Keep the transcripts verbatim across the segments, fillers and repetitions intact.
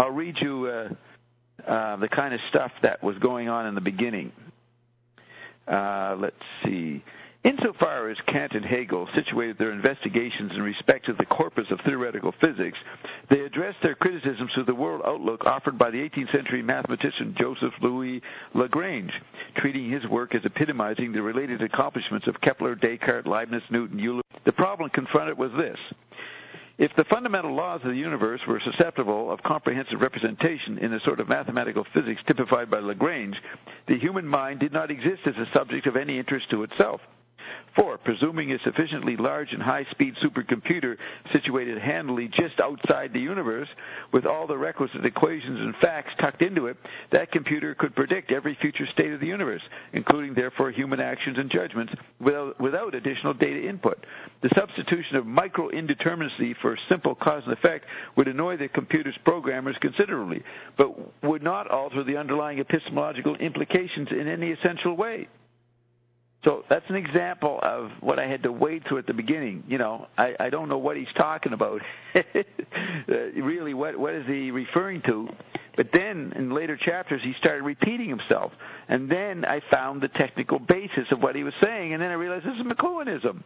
I'll read you uh, uh, the kind of stuff that was going on in the beginning. Uh, let's see. Insofar as Kant and Hegel situated their investigations in respect to the corpus of theoretical physics, they addressed their criticisms to the world outlook offered by the eighteenth century mathematician Joseph Louis Lagrange, treating his work as epitomizing the related accomplishments of Kepler, Descartes, Leibniz, Newton, Euler. The problem confronted was this. If the fundamental laws of the universe were susceptible of comprehensive representation in the sort of mathematical physics typified by Lagrange, the human mind did not exist as a subject of any interest to itself. For, presuming a sufficiently large and high-speed supercomputer situated handily just outside the universe, with all the requisite equations and facts tucked into it, that computer could predict every future state of the universe, including, therefore, human actions and judgments, without, without additional data input. The substitution of micro-indeterminacy for simple cause and effect would annoy the computer's programmers considerably, but would not alter the underlying epistemological implications in any essential way. So that's an example of what I had to wade through at the beginning. You know, I, I don't know what he's talking about. uh, really, what what is he referring to? But then in later chapters, he started repeating himself. And then I found the technical basis of what he was saying, and then I realized this is McLuhanism.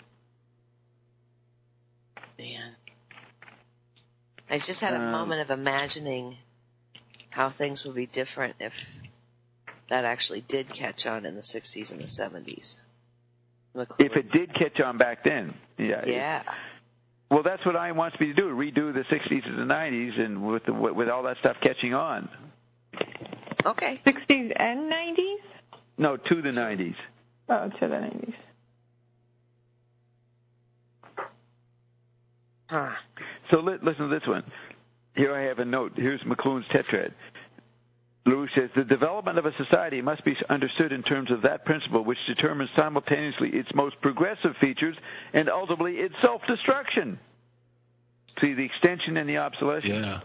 Man. I just had a um, moment of imagining how things would be different if that actually did catch on in the sixties and the seventies. If it did catch on back then, yeah. Yeah. It, well, that's what Ian wants me to do, redo the sixties and the nineties and with the, with all that stuff catching on. Okay. sixties and nineties? No, to the nineties. Oh, to the nineties. Huh. So li- listen to this one. Here I have a note. Here's McLuhan's tetrad. LaRouche says, the development of a society must be understood in terms of that principle which determines simultaneously its most progressive features and ultimately its self-destruction. See, the extension and the obsolescence. Yeah.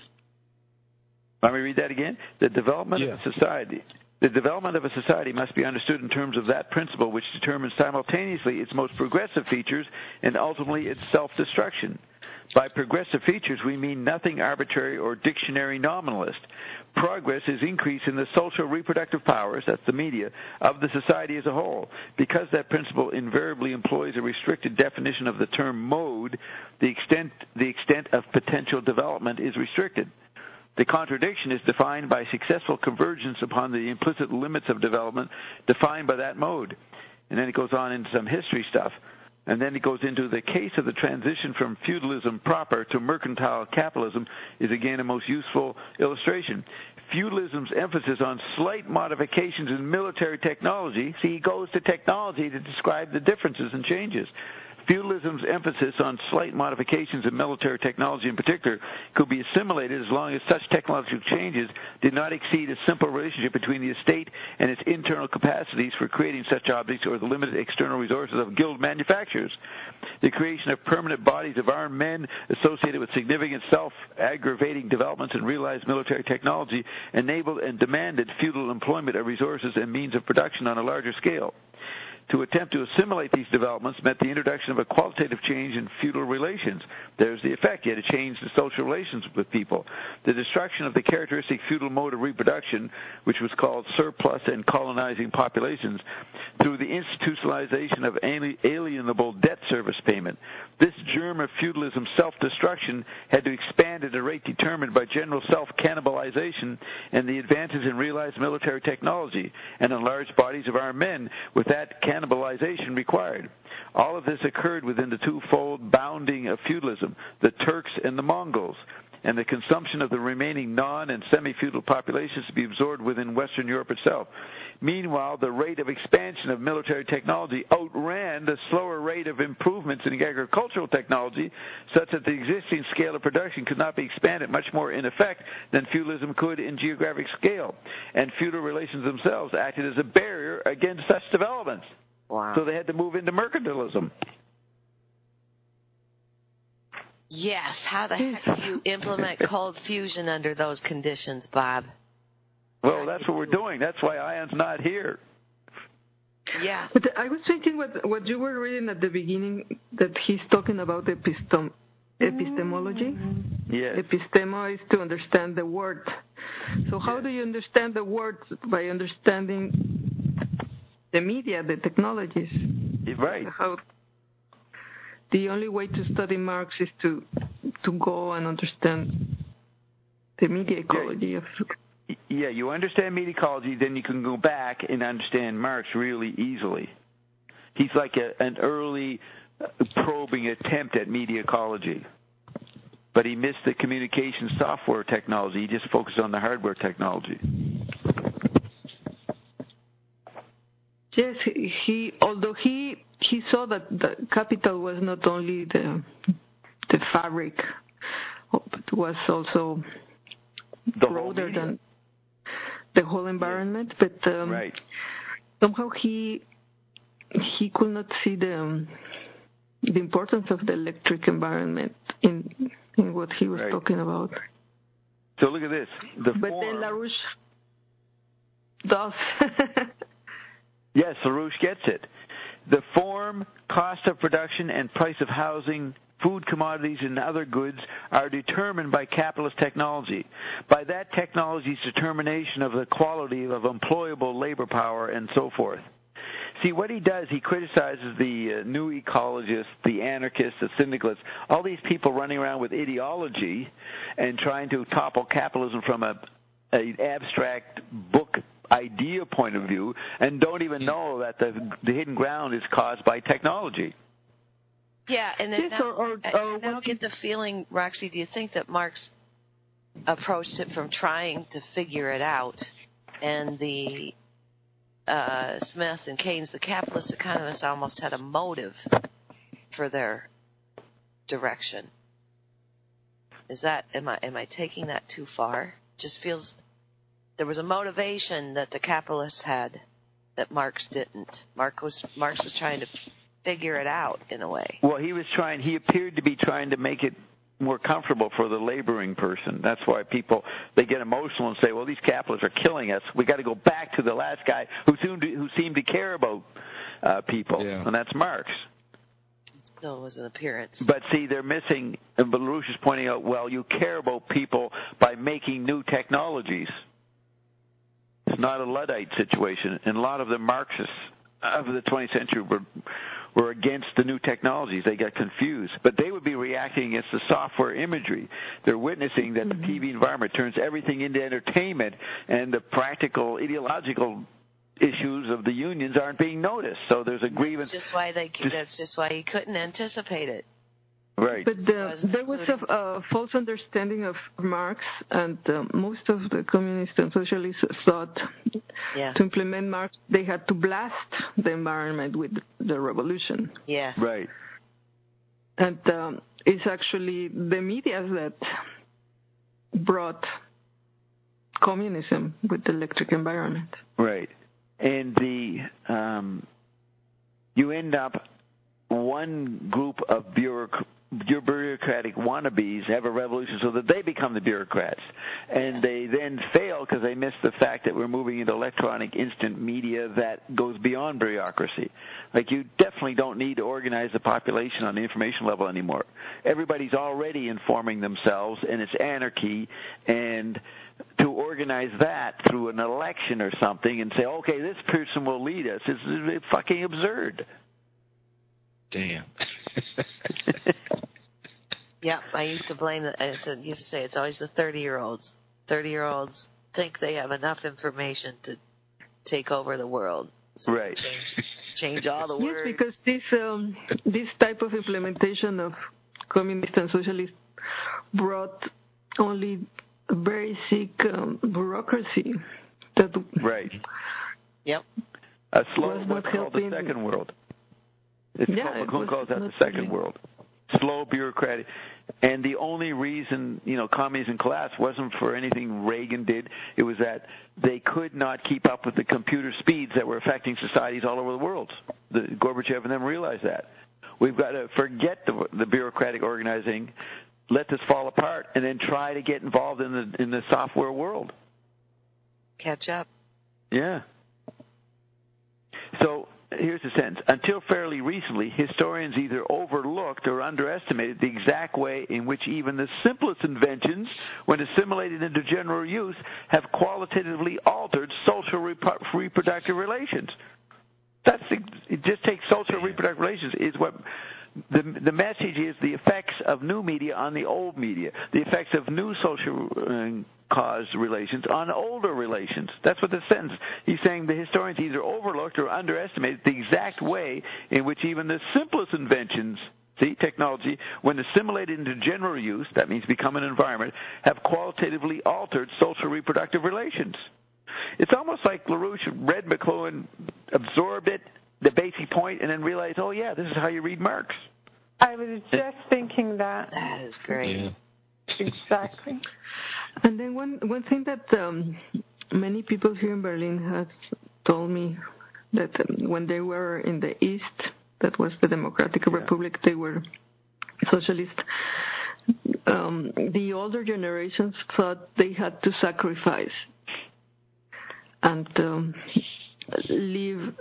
Let me read that again. The development yeah. of a society... The development of a society must be understood in terms of that principle which determines simultaneously its most progressive features and ultimately its self-destruction. By progressive features, we mean nothing arbitrary or dictionary nominalist. Progress is increase in the social reproductive powers, that's the media, of the society as a whole. Because that principle invariably employs a restricted definition of the term mode, the extent, the extent of potential development is restricted. The contradiction is defined by successful convergence upon the implicit limits of development defined by that mode. And then it goes on into some history stuff. And then it goes into the case of the transition from feudalism proper to mercantile capitalism is again a most useful illustration. Feudalism's emphasis on slight modifications in military technology, see, he goes to technology to describe the differences and changes. Feudalism's emphasis on slight modifications in military technology in particular could be assimilated as long as such technological changes did not exceed a simple relationship between the estate and its internal capacities for creating such objects or the limited external resources of guild manufacturers. The creation of permanent bodies of armed men associated with significant self-aggravating developments in realized military technology enabled and demanded feudal employment of resources and means of production on a larger scale. To attempt to assimilate these developments meant the introduction of a qualitative change in feudal relations. There's the effect. You had to change the social relations with people. The destruction of the characteristic feudal mode of reproduction, which was called surplus and colonizing populations, through the institutionalization of alienable debt service payment. This germ of feudalism's self-destruction had to expand at a rate determined by general self-cannibalization and the advances in realized military technology and in large bodies of armed men with that cannibalization required. All of this occurred within the twofold bounding of feudalism, the Turks and the Mongols, and the consumption of the remaining non- and semi-feudal populations to be absorbed within Western Europe itself. Meanwhile, the rate of expansion of military technology outran the slower rate of improvements in agricultural technology, such that the existing scale of production could not be expanded much more in effect than feudalism could in geographic scale. And feudal relations themselves acted as a barrier against such developments. Wow. So they had to move into mercantilism. Yes, how the heck do you implement cold fusion under those conditions, Bob? Well, that's what we're doing. That's why Ian's not here. Yeah. But I was thinking what what you were reading at the beginning, that he's talking about epistem, epistemology. Yes. Epistemo is to understand the word. So how Yes. do you understand the word? By understanding the media, the technologies. Right. How the only way to study Marx is to to go and understand the media ecology of. Yeah, you understand media ecology, then you can go back and understand Marx really easily. He's like a, an early probing attempt at media ecology. But he missed the communication software technology. He just focused on the hardware technology. Yes, he, he although he he saw that the capital was not only the the fabric, but was also The broader whole than the whole environment. Yeah. But um, right. somehow he he could not see the um, the importance of the electric environment in in what he was right. talking about. So look at this. The but form, then LaRouche does. Yes, LaRouche gets it. The form, cost of production, and price of housing, food, commodities, and other goods are determined by capitalist technology. By that technology's determination of the quality of employable labor power and so forth. See, what he does, he criticizes the uh, new ecologists, the anarchists, the syndicalists, all these people running around with ideology and trying to topple capitalism from a, a abstract book idea point of view, and don't even know that the, the hidden ground is caused by technology. Yeah, and then yes, now, or, or, I, or I now get the feeling, Roxy, do you think that Marx approached it from trying to figure it out, and the uh, Smith and Keynes, the capitalist economists, almost had a motive for their direction? Is that am I am I taking that too far? Just feels there was a motivation that the capitalists had that Marx didn't. Marx was Marx was trying to figure it out in a way. Well, he was trying. He appeared to be trying to make it more comfortable for the laboring person. That's why people they get emotional and say, "Well, these capitalists are killing us. We got to go back to the last guy who seemed to, who seemed to care about uh, people," yeah. and that's Marx. Still was an appearance. But see, they're missing. And LaRouche is pointing out, well, you care about people by making new technologies. It's not a Luddite situation, and a lot of the Marxists of the twentieth century were were against the new technologies. They got confused, but they would be reacting against the software imagery. They're witnessing that mm-hmm. the T V environment turns everything into entertainment, and the practical ideological issues of the unions aren't being noticed. So there's a grievance. That's just why they. That's just why he couldn't anticipate it. Right. But uh, there was a, a false understanding of Marx, and uh, most of the communists and socialists thought yeah. to implement Marx, they had to blast the environment with the revolution. Yes. Right. And um, it's actually the media that brought communism with the electric environment. Right. And the um, you end up one group of bureaucrats. Your bureaucratic wannabes have a revolution so that they become the bureaucrats. And they then fail because they miss the fact that we're moving into electronic instant media that goes beyond bureaucracy. Like, you definitely don't need to organize the population on the information level anymore. Everybody's already informing themselves, and it's anarchy. And to organize that through an election or something and say, okay, this person will lead us, is it's fucking absurd. Damn. Yeah, I used to blame. The, I used to say it's always the thirty-year-olds. Thirty-year-olds think they have enough information to take over the world. So right. Change, change all the words. Yes, because this um, this type of implementation of communist and socialist brought only a very sick um, bureaucracy. That right. Yep. A slow, what's called the second world. It's yeah, called, it calls that the second really. world. Slow, bureaucratic. And the only reason, you know, communism collapsed wasn't for anything Reagan did. It was that they could not keep up with the computer speeds that were affecting societies all over the world. The, Gorbachev and them realized that. We've got to forget the, the bureaucratic organizing, let this fall apart, and then try to get involved in the in the software world. Catch up. Yeah. So here's the sentence. Until fairly recently, historians either overlooked or underestimated the exact way in which even the simplest inventions, when assimilated into general use, have qualitatively altered social rep- reproductive relations. That's the, it just takes social reproductive relations is what the the message is: the effects of new media on the old media, the effects of new social uh, caused relations on older relations. That's what the sentence. He's saying the historians either overlooked or underestimated the exact way in which even the simplest inventions, see, technology, when assimilated into general use, that means become an environment, have qualitatively altered social reproductive relations. It's almost like LaRouche read McLuhan, absorbed it, the basic point, and then realized, oh, yeah, this is how you read Marx. I was just thinking that. That is great. Yeah. Exactly. And then one one thing that um, many people here in Berlin have told me that um, when they were in the East, that was the Democratic yeah. Republic, they were socialist. Um, the older generations thought they had to sacrifice and um, live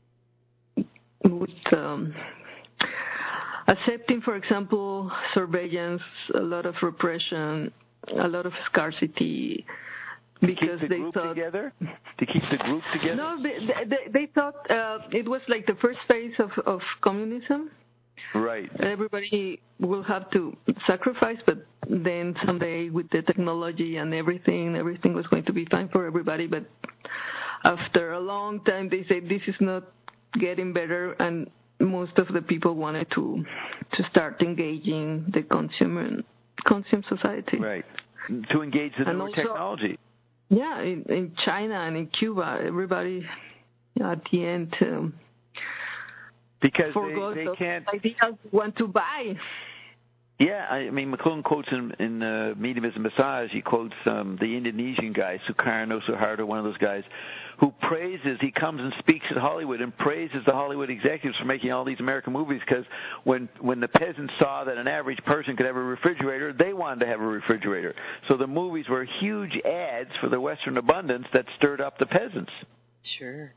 with um, accepting, for example, surveillance, a lot of repression, a lot of scarcity, because to keep the they group thought together. To keep the group together. No, they they, they thought uh, it was like the first phase of, of communism. Right. Everybody will have to sacrifice, but then someday with the technology and everything, everything was going to be fine for everybody. But after a long time, they said this is not getting better, and most of the people wanted to to start engaging the consumer consumer society. Right. To engage the and newer also, technology. Yeah, in, in China and in Cuba, everybody at the end um, because forgot they, they those can't ideas want to buy. Yeah, I mean, McLuhan quotes in, in uh, Medium is a Massage, he quotes um, the Indonesian guy, Sukarno Suharto, one of those guys, who praises, he comes and speaks at Hollywood and praises the Hollywood executives for making all these American movies because when, when the peasants saw that an average person could have a refrigerator, they wanted to have a refrigerator. So the movies were huge ads for the Western abundance that stirred up the peasants. Sure.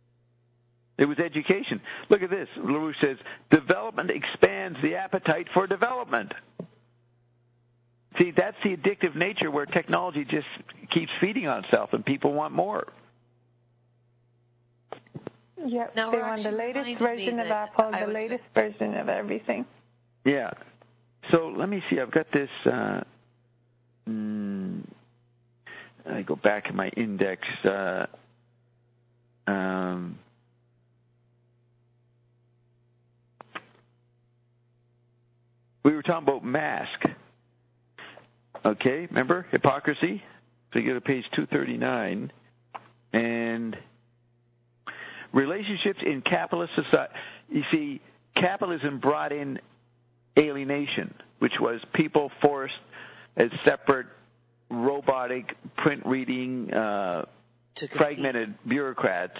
It was education. Look at this. LaRouche says, development expands the appetite for development. See, that's the addictive nature where technology just keeps feeding on itself and people want more. Yeah, now, they want the latest version of Apple, the latest version of everything. Yeah. So let me see. I've got this. Uh, mm, I go back in my index. Uh, um, We were talking about mask. Okay, remember? Hypocrisy? So you go to page two thirty-nine. And relationships in capitalist society. You see, capitalism brought in alienation, which was people forced as separate, robotic, print-reading, uh, fragmented bureaucrats.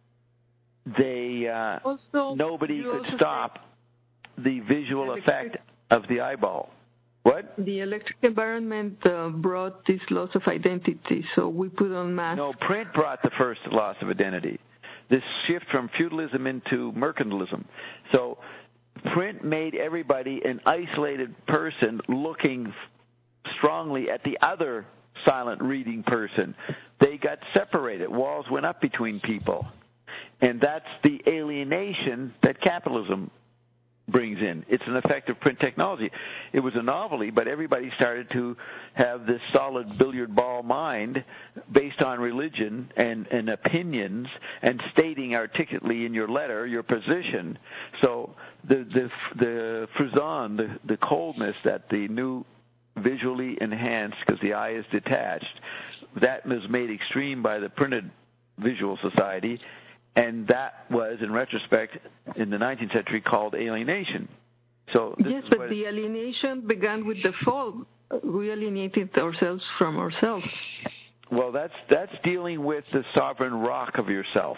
They uh, also, nobody could stop the visual effect of the eyeball. What? The electric environment uh, brought this loss of identity, so we put on masks. No, print brought the first loss of identity. This shift from feudalism into mercantilism. So print made everybody an isolated person looking strongly at the other silent reading person. They got separated. Walls went up between people. And that's the alienation that capitalism brings in. It's an effect of print technology. It was a novelty, but everybody started to have this solid billiard ball mind based on religion and, and opinions and stating articulately in your letter your position. So the the the frisson, the, the coldness that the new visually enhanced, because the eye is detached, that was made extreme by the printed visual society. And that was, in retrospect, in the nineteenth century, called alienation. So this yes, is but the alienation began with the fall. We alienated ourselves from ourselves. Well, that's that's dealing with the sovereign rock of yourself.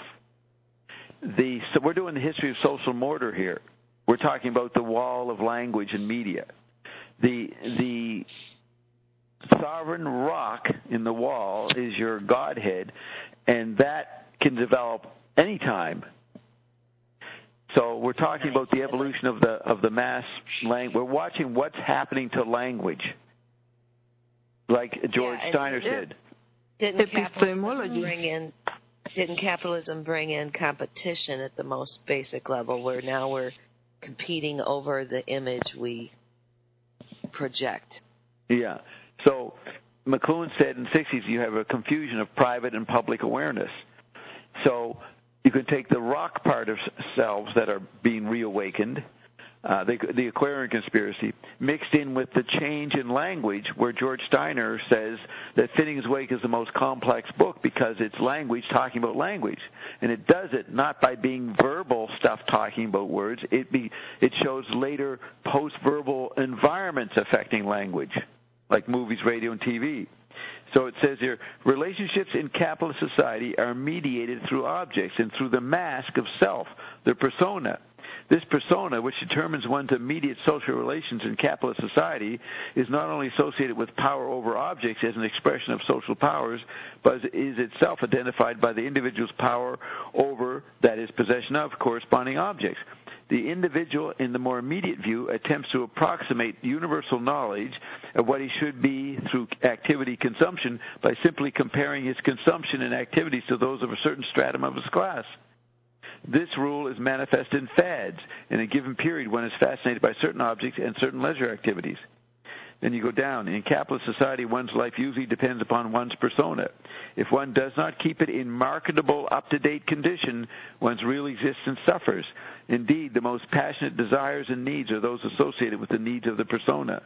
The so we're doing the history of social mortar here. We're talking about the wall of language and media. The the sovereign rock in the wall is your Godhead, and that can develop anytime. So we're talking about the evolution of the of the mass language. We're watching what's happening to language, like George yeah, Steiner it, said. Didn't capitalism bring in? Didn't capitalism bring in competition at the most basic level, where now we're competing over the image we project? Yeah. So McLuhan said in the sixties you have a confusion of private and public awareness. So you can take the rock part of selves that are being reawakened, uh, the, the Aquarian conspiracy, mixed in with the change in language, where George Steiner says that Finnegans Wake is the most complex book because it's language talking about language. And it does it not by being verbal stuff talking about words. It, be, it shows later post-verbal environments affecting language, like movies, radio, and T V. So it says here, relationships in capitalist society are mediated through objects and through the mask of self, the persona. This persona, which determines one's immediate social relations in capitalist society, is not only associated with power over objects as an expression of social powers, but is itself identified by the individual's power over, that is, possession of, corresponding objects. The individual, in the more immediate view, attempts to approximate universal knowledge of what he should be through activity consumption by simply comparing his consumption and activities to those of a certain stratum of his class. This rule is manifest in fads. In a given period, one is fascinated by certain objects and certain leisure activities. Then you go down. In capitalist society, one's life usually depends upon one's persona. If one does not keep it in marketable, up-to-date condition, one's real existence suffers. Indeed, the most passionate desires and needs are those associated with the needs of the persona.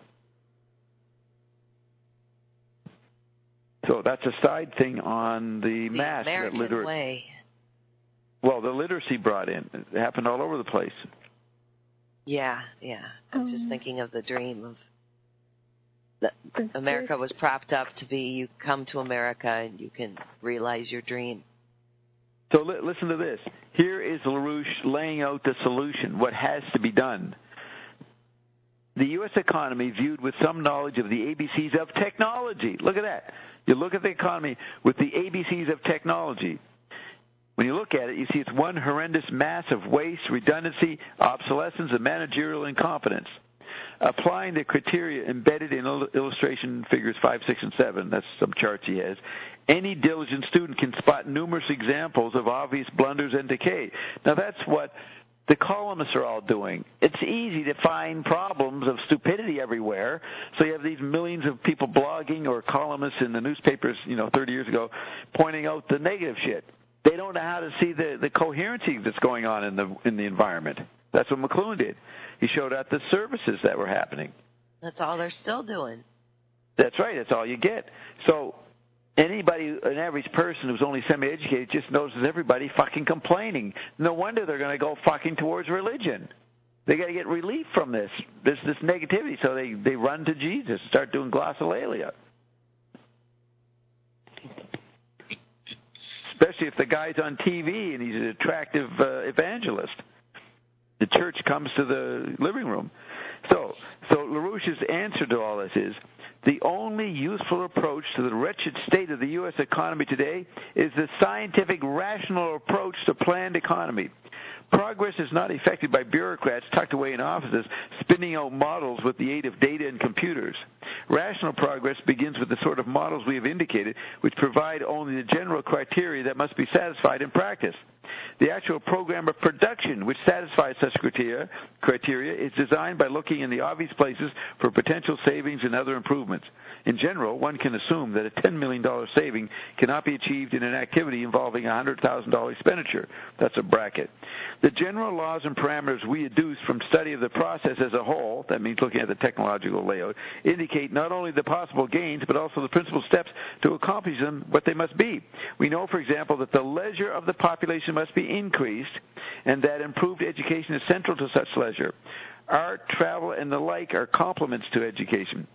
So that's a side thing on the, the mass. American that liter- way. Well, the literacy brought in. It happened all over the place. Yeah, yeah. I'm um, just thinking of the dream of that America was propped up to be, you come to America and you can realize your dream. So li- listen to this. Here is LaRouche laying out the solution, what has to be done. The U S economy viewed with some knowledge of the A B Cs of technology. Look at that. You look at the economy with the A B Cs of technology. When you look at it, you see it's one horrendous mass of waste, redundancy, obsolescence, and managerial incompetence. Applying the criteria embedded in illustration figures five, six, and seven, that's some charts he has, any diligent student can spot numerous examples of obvious blunders and decay. Now that's what the columnists are all doing. It's easy to find problems of stupidity everywhere, so you have these millions of people blogging or columnists in the newspapers, you know, thirty years ago, pointing out the negative shit. They don't know how to see the, the coherency that's going on in the in the environment. That's what McLuhan did. He showed out the services that were happening. That's all they're still doing. That's right. That's all you get. So anybody, an average person who's only semi-educated, just notices everybody fucking complaining. No wonder they're going to go fucking towards religion. They got to get relief from this, this, this negativity. So they, they run to Jesus, start doing glossolalia. Especially if the guy's on T V and he's an attractive uh, evangelist. The church comes to the living room. So, so LaRouche's answer to all this is, the only useful approach to the wretched state of the U S economy today is the scientific, rational approach to planned economy. Progress is not effected by bureaucrats tucked away in offices spinning out models with the aid of data and computers. Rational progress begins with the sort of models we have indicated, which provide only the general criteria that must be satisfied in practice. The actual program of production, which satisfies such criteria, criteria, is designed by looking in the obvious places for potential savings and other improvements. In general, one can assume that a ten million dollars saving cannot be achieved in an activity involving a one hundred thousand dollars expenditure. That's a bracket. The general laws and parameters we adduce from study of the process as a whole, that means looking at the technological layout, indicate not only the possible gains, but also the principal steps to accomplish them, what they must be. We know, for example, that the leisure of the population must be increased, and that improved education is central to such leisure. Art, travel, and the like are complements to education.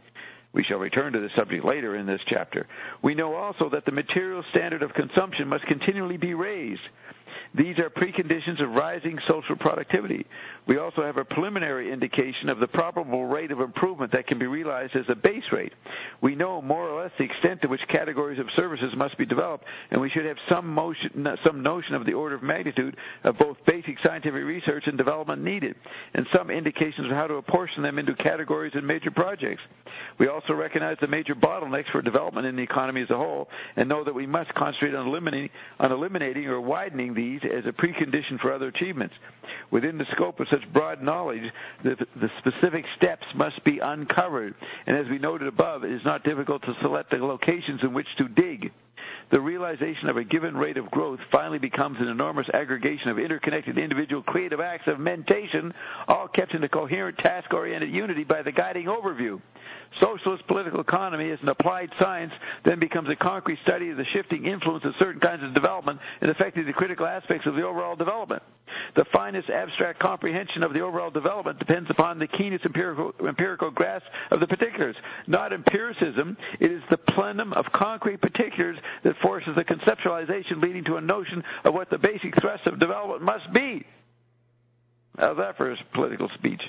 We shall return to this subject later in this chapter. We know also that the material standard of consumption must continually be raised. These are preconditions of rising social productivity. We also have a preliminary indication of the probable rate of improvement that can be realized as a base rate. We know more or less the extent to which categories of services must be developed, and we should have some motion, some notion of the order of magnitude of both basic scientific research and development needed, and some indications of how to apportion them into categories and major projects. We also recognize the major bottlenecks for development in the economy as a whole, and know that we must concentrate on eliminating, on eliminating or widening these as a precondition for other achievements. Within the scope of such broad knowledge, the, the specific steps must be uncovered, and as we noted above, it is not difficult to select the locations in which to dig. The realization of a given rate of growth finally becomes an enormous aggregation of interconnected individual creative acts of mentation, all kept in a coherent, task-oriented unity by the guiding overview. Socialist political economy as an applied science then becomes a concrete study of the shifting influence of certain kinds of development and affecting the critical aspects of the overall development. The finest abstract comprehension of the overall development depends upon the keenest empirical, empirical grasp of the particulars. Not empiricism, it is the plenum of concrete particulars that forces the conceptualization leading to a notion of what the basic thrust of development must be. How's that for a political speech?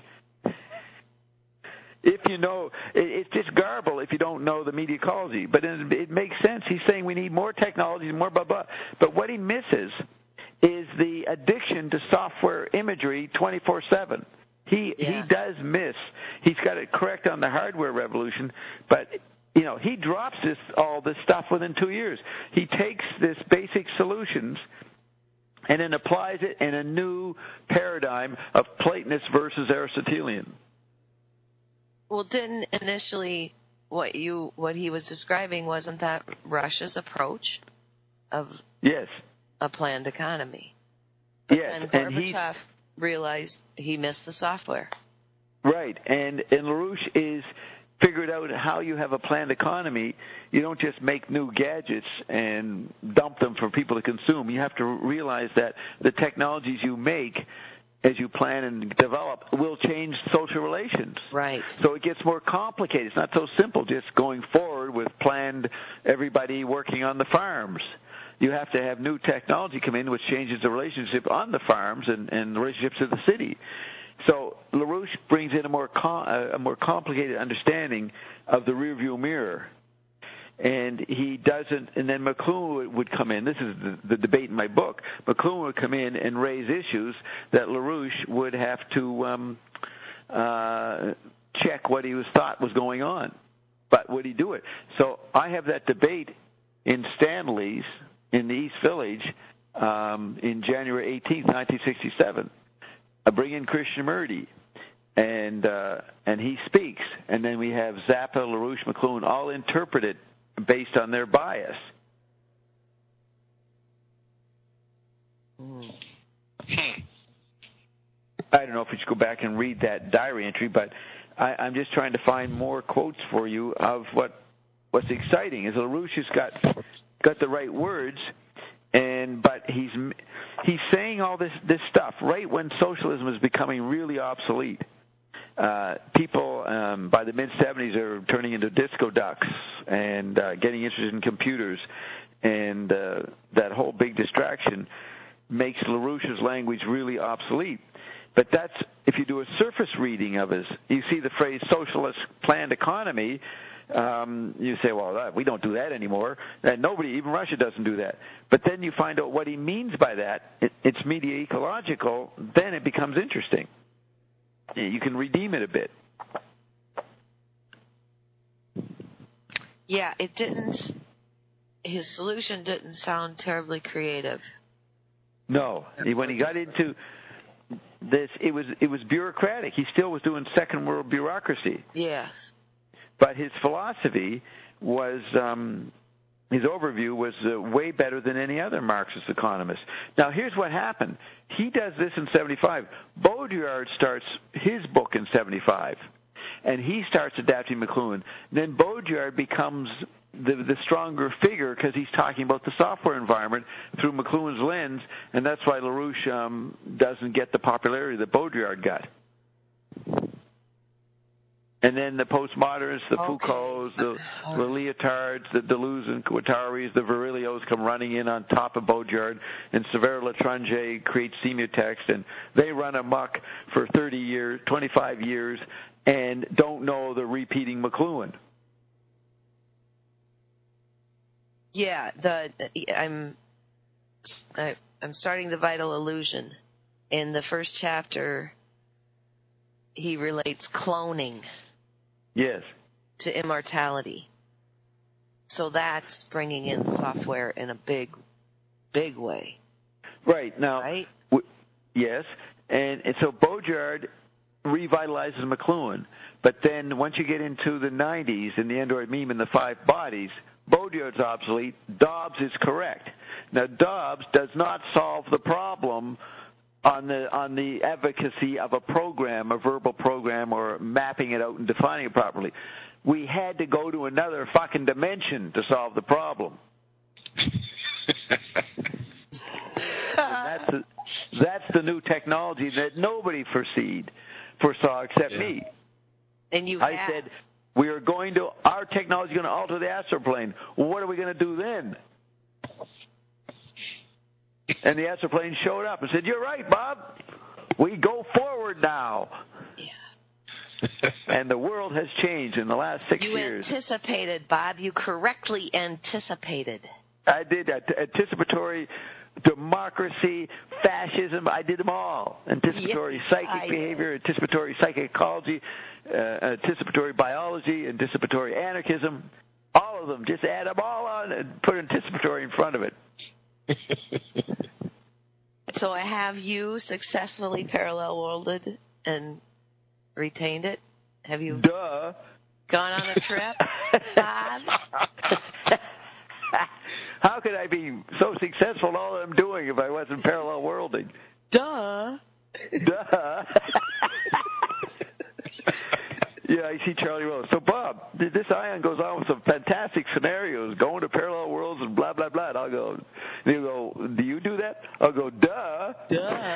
If you know, it's just garble if you don't know the mediacology, but it makes sense. He's saying we need more technology, more blah, blah. But what he misses is the addiction to software imagery twenty-four seven. He yeah. he does miss. He's got it correct on the hardware revolution, but you know, he drops this all this stuff within two years. He takes this basic solutions and then applies it in a new paradigm of Platonist versus Aristotelian. Well, didn't initially what you what he was describing, wasn't that Russia's approach of yes a planned economy? But yes, then and Gorbachev realized he missed the software. Right, and and LaRouche is figured out how you have a planned economy. You don't just make new gadgets and dump them for people to consume. You have to realize that the technologies you make as you plan and develop will change social relations. Right. So it gets more complicated. It's not so simple just going forward with planned everybody working on the farms. You have to have new technology come in which changes the relationship on the farms and, and the relationships to the city. So LaRouche brings in a more com- a more complicated understanding of the rearview mirror, and he doesn't. And then McLuhan would come in. This is the, the debate in my book. McLuhan would come in and raise issues that LaRouche would have to um, uh, check what he was thought was going on. But would he do it? So I have that debate in Stanley's in the East Village um, in January eighteenth, nineteen sixty-seven. I bring in Krishnamurti, and uh, and he speaks, and then we have Zappa, LaRouche, McLuhan, all interpreted based on their bias. Mm. I don't know if we should go back and read that diary entry, but I, I'm just trying to find more quotes for you of what what's exciting is LaRouche has got got the right words. And but he's he's saying all this this stuff right when socialism is becoming really obsolete. Uh, people um, by the mid seventies are turning into disco ducks and uh, getting interested in computers, and uh, that whole big distraction makes LaRouche's language really obsolete. But that's if you do a surface reading of his, you see the phrase socialist planned economy. Um, you say, well, that, we don't do that anymore. And nobody, even Russia, doesn't do that. But then you find out what he means by that. It, it's media ecological. Then it becomes interesting. You can redeem it a bit. Yeah, it didn't. His solution didn't sound terribly creative. No, when he got into this, it was it was bureaucratic. He still was doing second world bureaucracy. Yes. But his philosophy was, um, his overview was uh, way better than any other Marxist economist. Now, here's what happened. He does this in seventy-five. Baudrillard starts his book in seventy-five, and he starts adapting McLuhan. Then Baudrillard becomes the, the stronger figure because he's talking about the software environment through McLuhan's lens, and that's why LaRouche um, doesn't get the popularity that Baudrillard got. And then the postmodernists, the Okay. Foucaults, the, the Leotards, the Deleuze and Guattaris, the Virillios come running in on top of Baudrillard, and Severo Letrange creates semiotext, and they run amok for thirty years, twenty-five years, and don't know the repeating McLuhan. Yeah, the I'm I, I'm starting The Vital Illusion. In the first chapter, he relates cloning. Yes. To immortality. So that's bringing in software in a big, big way. Right. Now, right? W- yes. And, and so Baudrillard revitalizes McLuhan. But then once you get into the nineties and the Android meme and the five bodies, Baudrillard's obsolete. Dobbs is correct. Now, Dobbs does not solve the problem on the on the efficacy of a program, a verbal program, or mapping it out and defining it properly. We had to go to another fucking dimension to solve the problem. that's, the, that's the new technology that nobody foreseed, foresaw except yeah. me. And you I have. said, we are going to, our technology is going to alter the astral plane. Well, what are we going to do then? And the astral plane showed up and said, you're right, Bob. We go forward now. Yeah. And the world has changed in the last six you years. You anticipated, Bob. You correctly anticipated. I did. Anticipatory democracy, fascism, I did them all. Anticipatory yes, psychic I behavior, did. anticipatory psychology, uh, anticipatory biology, anticipatory anarchism. All of them. Just add them all on and put anticipatory in front of it. So have you successfully parallel worlded and retained it? Have you Duh. gone on a trip, Bob? How could I be so successful in all I'm doing if I wasn't parallel worlding? Duh. Duh. Yeah, I see Charlie Rose. So, Bob, this Ion goes on with some fantastic scenarios, going to parallel worlds and blah, blah, blah. And I'll go, and he'll go, do you do that? I'll go, duh. Duh.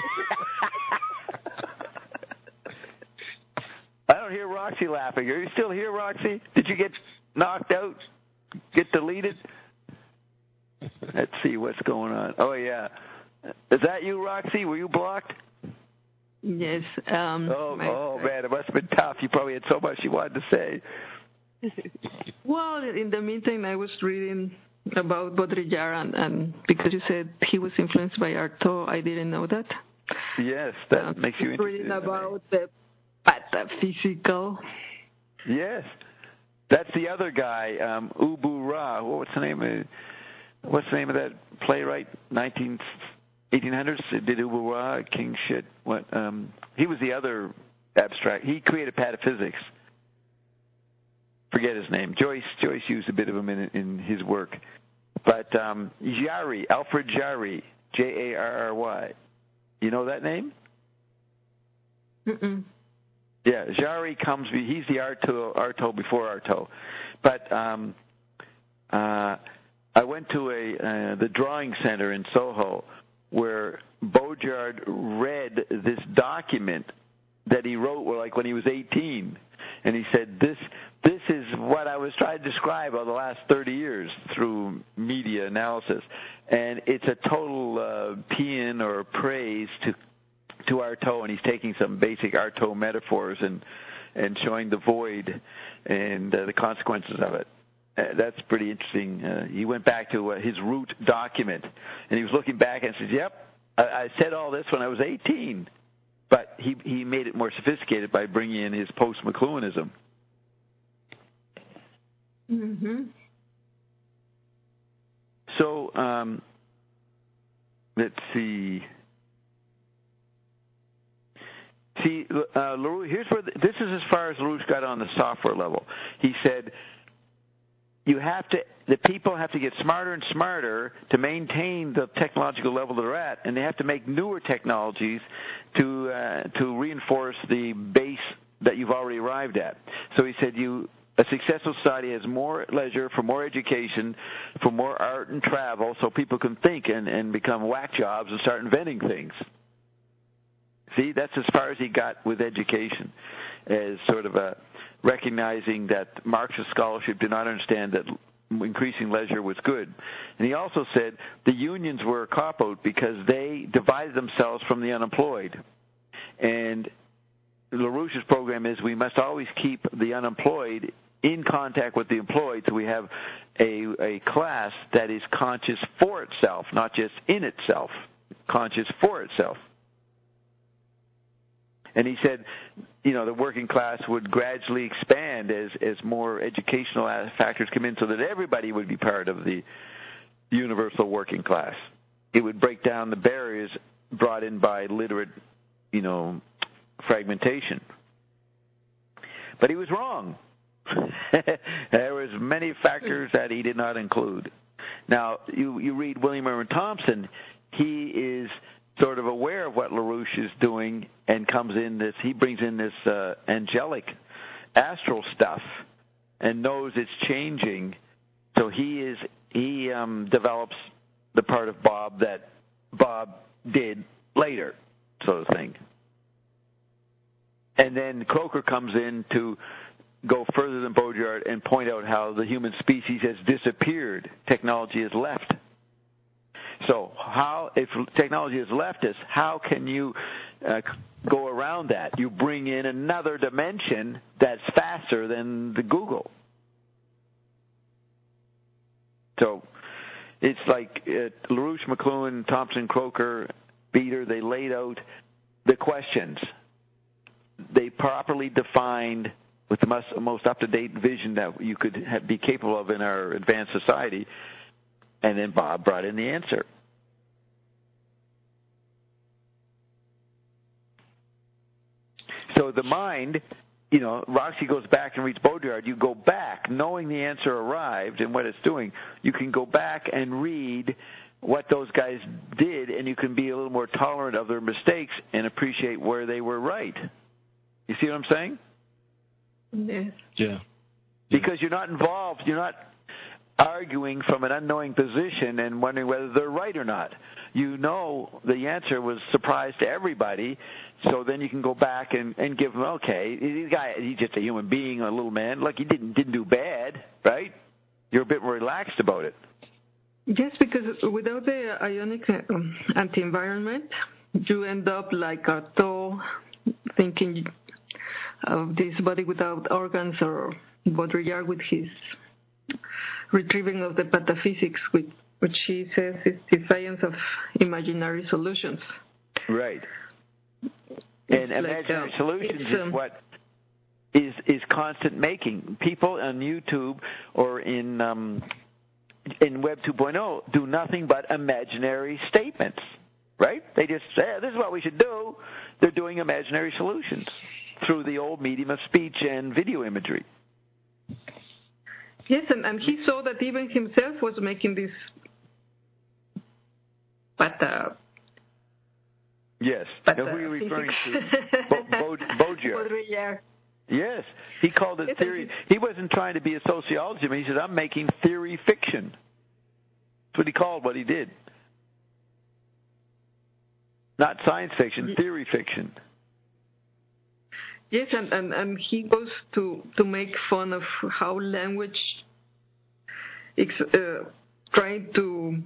I don't hear Roxy laughing. Are you still here, Roxy? Did you get knocked out? Get deleted? Let's see what's going on. Oh, yeah. Is that you, Roxy? Were you blocked? Yes. Um, oh, my, oh man, it must have been tough. You probably had so much you wanted to say. Well, in the meantime, I was reading about Baudrillard, and, and because you said he was influenced by Artaud, I didn't know that. Yes, that um, makes you interested. Reading about the pataphysical. Yes, that's the other guy, um, Ubu Ra. What's the name of what's the name of that playwright? Nineteen. eighteen hundreds, did Ubu Ra, King shit. What? Um, he was the other abstract. He created pataphysics. Forget his name. Joyce Joyce used a bit of him in, in his work. But um, Jarry, Alfred Jarry, J A R R Y. You know that name? Mm-mm. Yeah, Jarry comes. He's the Artaud, Artaud before Artaud. But um, uh, I went to a uh, the drawing center in Soho, where Baudrillard read this document that he wrote like when he was eighteen, and he said, this this is what I was trying to describe over the last thirty years through media analysis. And it's a total uh, paean or praise to to Artaud, and he's taking some basic Artaud metaphors and, and showing the void and uh, the consequences of it. Uh, that's pretty interesting. Uh, he went back to uh, his root document, and he was looking back and says, yep, I, I said all this when I was eighteen. But he, he made it more sophisticated by bringing in his post-McLuhanism. Mm-hmm. So, um, let's see. See, uh, LaRouche, here's where the, this is as far as LaRouche got on the software level. He said, you have to, the people have to get smarter and smarter to maintain the technological level they're at, and they have to make newer technologies to uh, to reinforce the base that you've already arrived at. So he said, you a successful society has more leisure for more education, for more art and travel, so people can think and, and become whack jobs and start inventing things. See, that's as far as he got with education, as sort of a recognizing that Marxist scholarship did not understand that increasing leisure was good. And he also said the unions were a cop-out because they divided themselves from the unemployed. And LaRouche's program is we must always keep the unemployed in contact with the employed, so we have a, a class that is conscious for itself, not just in itself, conscious for itself. And he said, you know, the working class would gradually expand as, as more educational factors come in so that everybody would be part of the universal working class. It would break down the barriers brought in by literate, you know, fragmentation. But he was wrong. There was many factors that he did not include. Now, you, you read William Irwin Thompson, he is sort of aware of what LaRouche is doing and comes in this, he brings in this uh, angelic astral stuff and knows it's changing. So he is, he um, develops the part of Bob that Bob did later, sort of thing. And then Croker comes in to go further than Baudrillard and point out how the human species has disappeared. Technology has left. So how, if technology has left us, how can you uh, go around that? You bring in another dimension that's faster than the Google. So it's like uh, LaRouche, McLuhan, Thompson, Croker, Beater, they laid out the questions. They properly defined with the most, most up-to-date vision that you could have, be capable of in our advanced society. And then Bob brought in the answer. So the mind, you know, Roxy goes back and reads Baudrillard. You go back, knowing the answer arrived and what it's doing. You can go back and read what those guys did, and you can be a little more tolerant of their mistakes and appreciate where they were right. You see what I'm saying? Yes. Yeah. Because you're not involved. You're not arguing from an unknowing position and wondering whether they're right or not. You know the answer was a surprise to everybody, so then you can go back and, and give him, okay, this guy, he's just a human being, a little man. Look, he didn't didn't do bad, right? You're a bit more relaxed about it. Yes, because without the ionic um, anti-environment, you end up like a Tho thinking of this body without organs, or Baudrillard with his retrieving of the pataphysics, which, which he says is the science of imaginary solutions. Right. It's and like, imaginary uh, solutions um, is what is is constant making. People on YouTube or in um, in Web two point oh do nothing but imaginary statements, right? They just say, hey, this is what we should do. They're doing imaginary solutions through the old medium of speech and video imagery. Yes, and, and he saw that even himself was making this pata. Yes. Pata Now, who are you referring physics. to? Bo, Bo, Baudrillard. Baudrillard. Yes. He called it Yes, theory. He wasn't trying to be a sociologist. He said, I'm making theory fiction. That's what he called what he did. Not science fiction, theory fiction. Yes, and, and, and he goes to, to make fun of how language is uh, trying to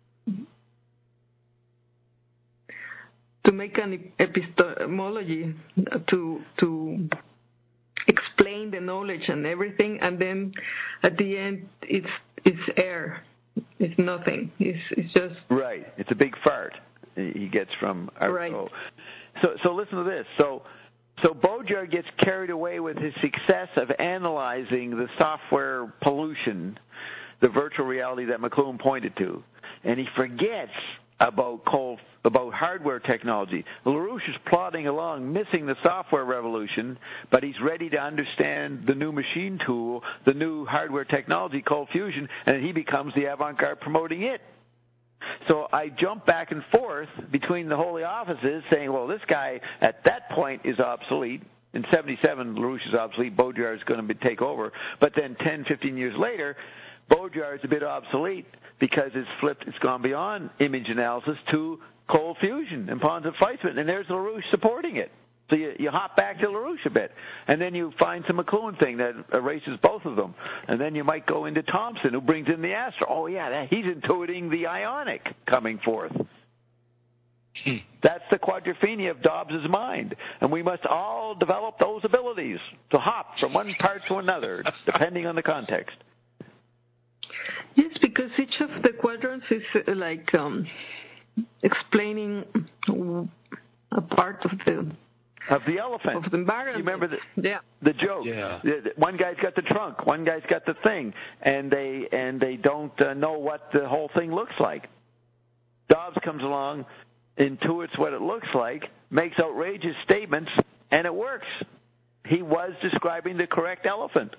to make an epistemology to to explain the knowledge and everything, and then at the end it's it's air, it's nothing, it's it's just right. It's a big fart he gets from our right. show. So so listen to this. So. So Baudrillard gets carried away with his success of analyzing the software pollution, the virtual reality that McLuhan pointed to, and he forgets about cold, about hardware technology. LaRouche is plodding along, missing the software revolution, but he's ready to understand the new machine tool, the new hardware technology, cold fusion, and he becomes the avant-garde promoting it. So I jump back and forth between the holy offices saying, well, this guy at that point is obsolete. In seventy-seven, LaRouche is obsolete. Baudrillard is going to take over. But then ten, fifteen years later, Baudrillard is a bit obsolete because it's flipped. It's gone beyond image analysis to cold fusion and Pons-Weisman, and there's LaRouche supporting it. So you, you hop back to LaRouche a bit, and then you find some McLuhan thing that erases both of them. And then you might go into Thomson, who brings in the astro. Oh, yeah, that, he's intuiting the ionic coming forth. Hmm. That's the quadrophenia of Dobbs's mind. And we must all develop those abilities to hop from one part to another, depending on the context. Yes, because each of the quadrants is uh, like um, explaining a part of the... Of the elephant. Of the environment. You remember the, yeah. the joke? Yeah. One guy's got the trunk, one guy's got the thing, and they and they don't uh, know what the whole thing looks like. Dobbs comes along, intuits what it looks like, makes outrageous statements, and it works. He was describing the correct elephant.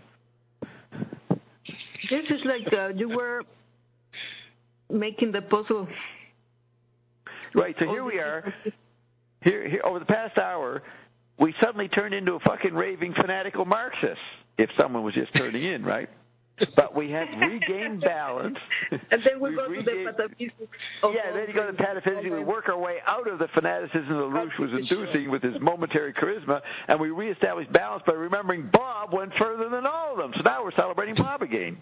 This is like uh, you were making the puzzle. Right, so here we are. Here, here, over the past hour, we suddenly turned into a fucking raving fanatical Marxist, if someone was just turning in, right? But we have regained balance. And then we We've go to regained, the metaphysics. Yeah, then you go to the metaphysics. We work our way out of the fanaticism that LaRouche was inducing with his momentary charisma, and we reestablish balance by remembering Bob went further than all of them. So now we're celebrating Bob again.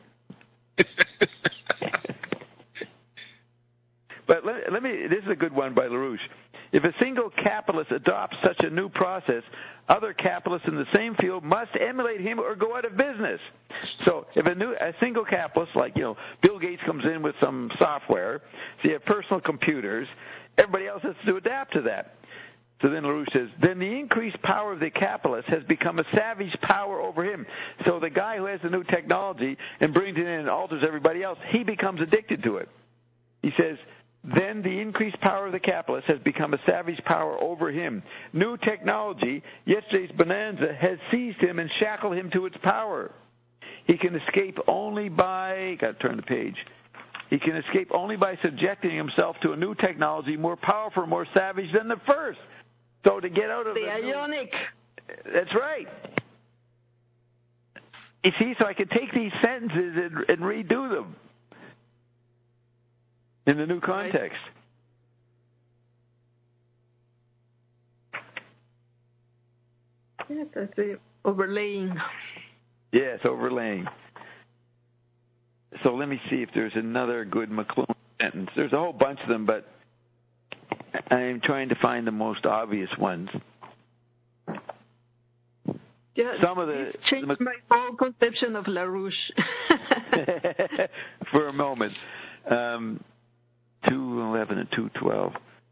But let, let me, this is a good one by LaRouche. If a single capitalist adopts such a new process, other capitalists in the same field must emulate him or go out of business. So if a new, a single capitalist, like, you know, Bill Gates comes in with some software, so you have personal computers, everybody else has to adapt to that. So then LaRouche says, then the increased power of the capitalist has become a savage power over him. So the guy who has the new technology and brings it in and alters everybody else, he becomes addicted to it. He says, then the increased power of the capitalist has become a savage power over him. New technology, yesterday's bonanza, has seized him and shackled him to its power. He can escape only by, got to turn the page, he can escape only by subjecting himself to a new technology more powerful, more savage than the first. So to get out of the, the ionic. New, that's right. You see, so I could take these sentences and, and redo them in the new context. Yes, that's the overlaying. Yes, overlaying. So let me see if there's another good McLuhan sentence. There's a whole bunch of them, but I'm trying to find the most obvious ones. Yeah, Some of the changed the, my whole conception of LaRouche. for a moment. Um, two eleven and two twelve.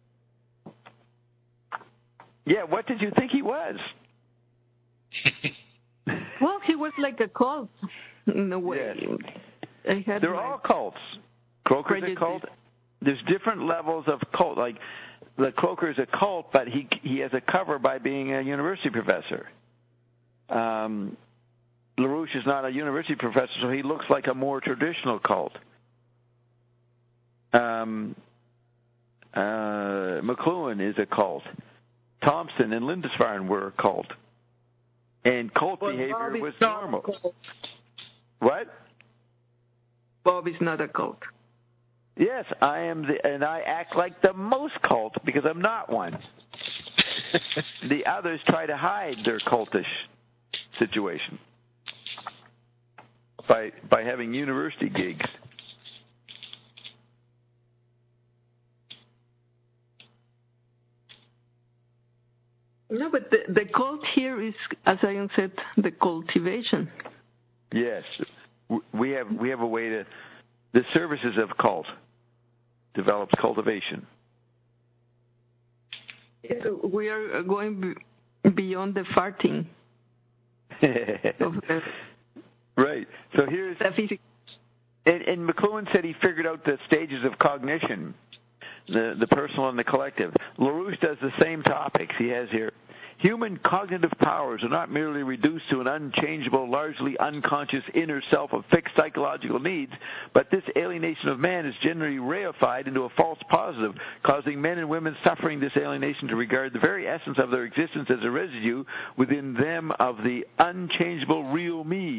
Yeah, what did you think he was? Well, he was like a cult in a way. Yes. I had They're my all cults. Croker's a cult. There's different levels of cult. Like, the Croker is a cult, but he he has a cover by being a university professor. Um, LaRouche is not a university professor, so he looks like a more traditional cult. Um, uh, McLuhan is a cult. Thompson and Lindisfarne were a cult. And cult well, behavior Bob was not normal. a cult. What? Bob is not a cult. Yes, I am, the, and I act like the most cult because I'm not one. The others try to hide their cultish situation by by having university gigs. No, but the, the cult here is, as I said, the cultivation. Yes, we have we have a way to. The services of cult develops cultivation. We are going beyond the farting. of the Right. So here's physics. And, and McLuhan said he figured out the stages of cognition, the the personal and the collective. LaRouche does the same topics he has here. Human cognitive powers are not merely reduced to an unchangeable, largely unconscious inner self of fixed psychological needs, but this alienation of man is generally reified into a false positive, causing men and women suffering this alienation to regard the very essence of their existence as a residue within them of the unchangeable real me.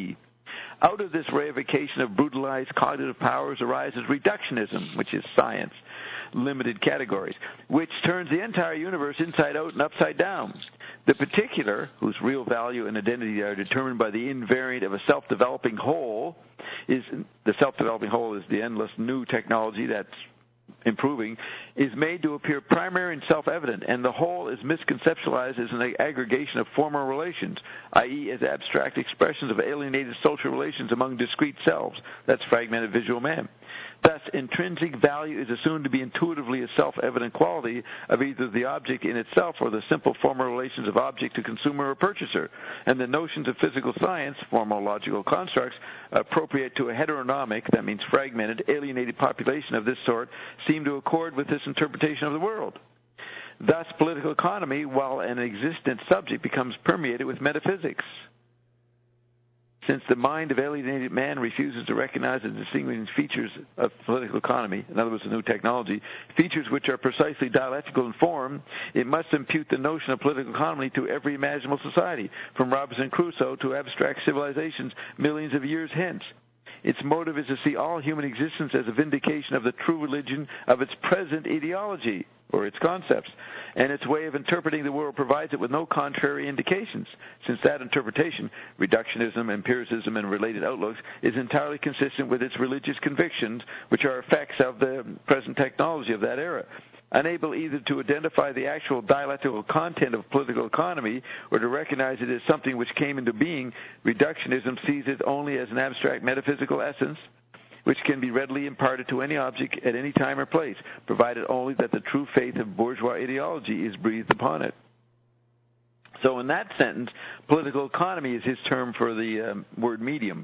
Out of this reification of brutalized cognitive powers arises reductionism, which is science, limited categories, which turns the entire universe inside out and upside down. The particular, whose real value and identity are determined by the invariant of a self-developing whole, is the self-developing whole is the endless new technology that's improving, is made to appear primary and self-evident, and the whole is misconceptualized as an aggregation of former relations, that is as abstract expressions of alienated social relations among discrete selves. That's fragmented visual man. Thus, intrinsic value is assumed to be intuitively a self-evident quality of either the object in itself or the simple formal relations of object to consumer or purchaser, and the notions of physical science, formal logical constructs, appropriate to a heteronomic, that means fragmented, alienated population of this sort, seem to accord with this interpretation of the world. Thus, political economy, while an existent subject, becomes permeated with metaphysics. Since the mind of alienated man refuses to recognize the distinguishing features of political economy, in other words, the new technology, features which are precisely dialectical in form, it must impute the notion of political economy to every imaginable society, from Robinson Crusoe to abstract civilizations millions of years hence. Its motive is to see all human existence as a vindication of the true religion of its present ideology, or its concepts, and its way of interpreting the world provides it with no contrary indications, since that interpretation, reductionism, empiricism, and related outlooks, is entirely consistent with its religious convictions, which are effects of the present technology of that era. Unable either to identify the actual dialectical content of political economy or to recognize it as something which came into being, reductionism sees it only as an abstract metaphysical essence, which can be readily imparted to any object at any time or place, provided only that the true faith of bourgeois ideology is breathed upon it. So in that sentence, political economy is his term for the um, word medium,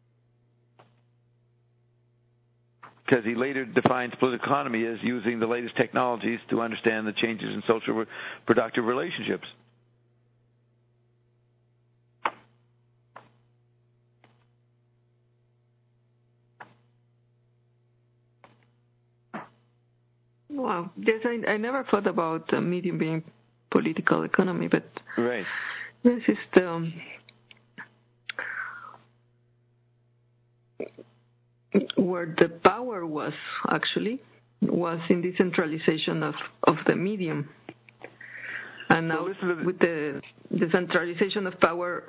because he later defines political economy as using the latest technologies to understand the changes in social productive relationships. Wow. Yes, I, I never thought about uh, medium being political economy, but right. This is the um, where the power was actually was in decentralization of, of the medium, and now well, with the decentralization of power,